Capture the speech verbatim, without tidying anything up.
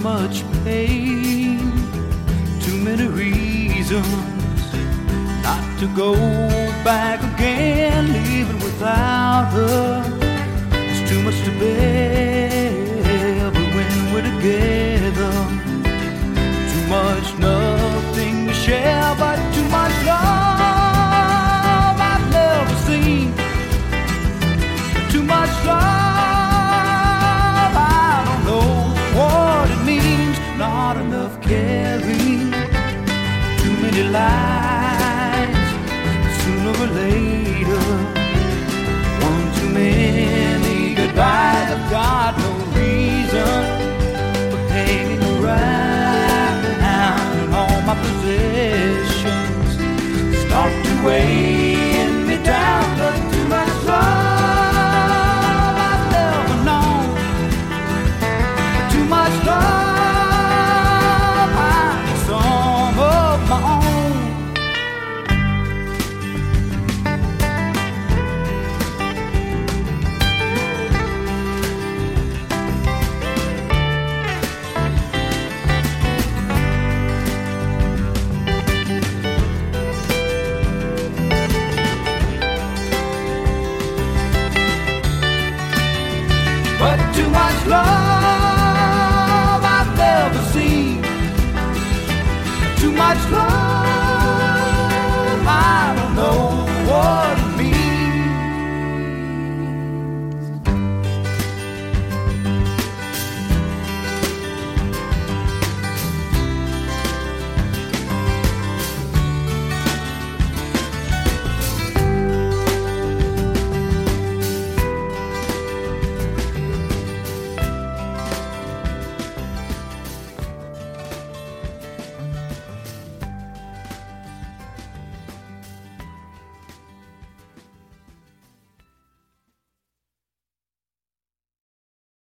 much pain, too many reasons not to go back again. Living without her, it's too much to bear. But when we're together, too much nothing to share, but too much love I've never seen. Too much love, I don't know what it means. Not enough caring, too many lies. Sooner or later, one too many goodbyes. I've got no reason for hanging around, and all my possessions start to weigh me down. But too much love I've never known, too much love I need some of my own. But too much love